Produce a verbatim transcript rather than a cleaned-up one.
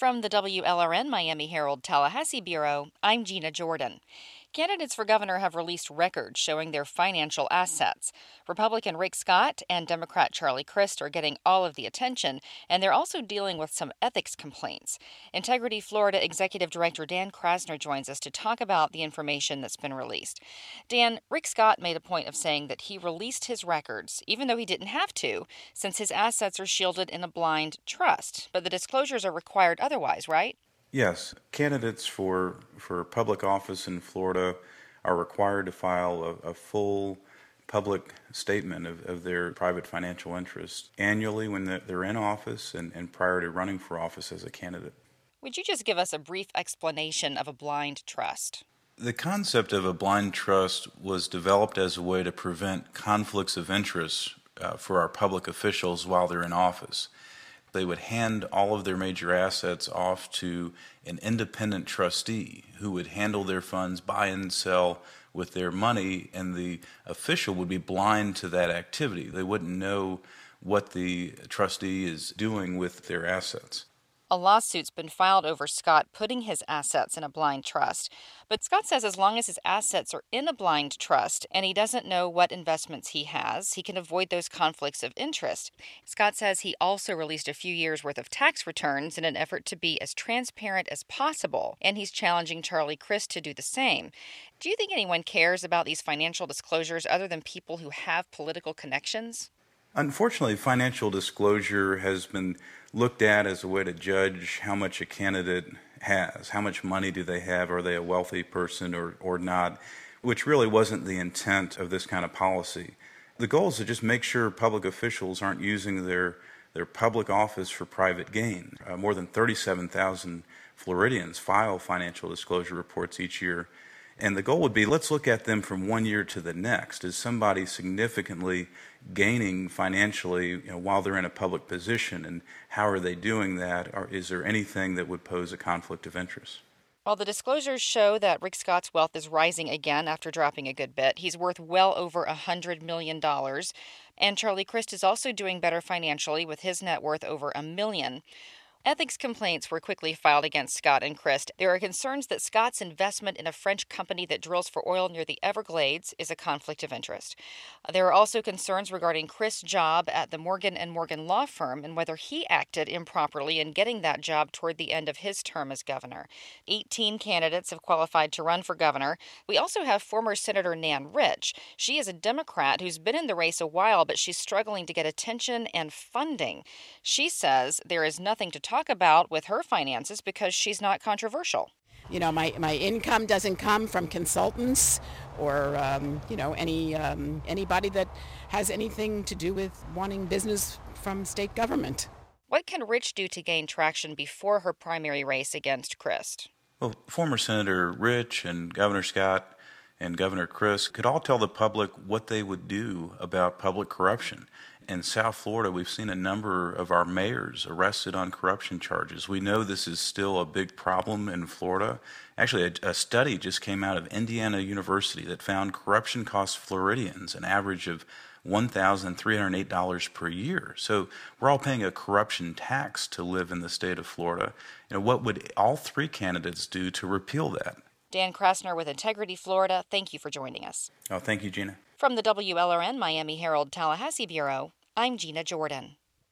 From the W L R N Miami Herald Tallahassee Bureau, I'm Gina Jordan. Candidates for governor have released records showing their financial assets. Republican Rick Scott and Democrat Charlie Crist are getting all of the attention, and they're also dealing with some ethics complaints. Integrity Florida Executive Director Dan Krasner joins us to talk about the information that's been released. Dan, Rick Scott made a point of saying that he released his records, even though he didn't have to, since his assets are shielded in a blind trust. But the disclosures are required otherwise, right? Yes, candidates for, for public office in Florida are required to file a, a full public statement of, of their private financial interests annually when they're in office and, and prior to running for office as a candidate. Would you just give us a brief explanation of a blind trust? The concept of a blind trust was developed as a way to prevent conflicts of interest uh, for our public officials while they're in office. They would hand all of their major assets off to an independent trustee who would handle their funds, buy and sell with their money, and the official would be blind to that activity. They wouldn't know what the trustee is doing with their assets. A lawsuit's been filed over Scott putting his assets in a blind trust. But Scott says as long as his assets are in a blind trust and he doesn't know what investments he has, he can avoid those conflicts of interest. Scott says he also released a few years' worth of tax returns in an effort to be as transparent as possible, and he's challenging Charlie Crist to do the same. Do you think anyone cares about these financial disclosures other than people who have political connections? Unfortunately, financial disclosure has been looked at as a way to judge how much a candidate has. How much money do they have? Are they a wealthy person or, or not? Which really wasn't the intent of this kind of policy. The goal is to just make sure public officials aren't using their, their public office for private gain. Uh, more than thirty-seven thousand Floridians file financial disclosure reports each year. And the goal would be, let's look at them from one year to the next. Is somebody significantly gaining financially, you know, while they're in a public position, and how are they doing that? Or is there anything that would pose a conflict of interest? Well, the disclosures show that Rick Scott's wealth is rising again after dropping a good bit. He's worth well over one hundred million dollars. And Charlie Crist is also doing better financially with his net worth over a million. Ethics complaints were quickly filed against Scott and Crist. There are concerns that Scott's investment in a French company that drills for oil near the Everglades is a conflict of interest. There are also concerns regarding Crist's job at the Morgan and Morgan law firm and whether he acted improperly in getting that job toward the end of his term as governor. eighteen candidates have qualified to run for governor. We also have former Senator Nan Rich. She is a Democrat who's been in the race a while, but she's struggling to get attention and funding. She says there is nothing to talk about with her finances because she's not controversial. You know, my, my income doesn't come from consultants or, um, you know, any um, anybody that has anything to do with wanting business from state government. What can Rich do to gain traction before her primary race against Crist? Well, former Senator Rich and Governor Scott and Governor Crist could all tell the public what they would do about public corruption. In South Florida, we've seen a number of our mayors arrested on corruption charges. We know this is still a big problem in Florida. Actually, a, a study just came out of Indiana University that found corruption costs Floridians an average of one thousand three hundred eight dollars per year. So we're all paying a corruption tax to live in the state of Florida. You know, what would all three candidates do to repeal that? Dan Krasner with Integrity Florida, thank you for joining us. Oh, thank you, Gina. From the W L R N Miami Herald Tallahassee Bureau, I'm Gina Jordan.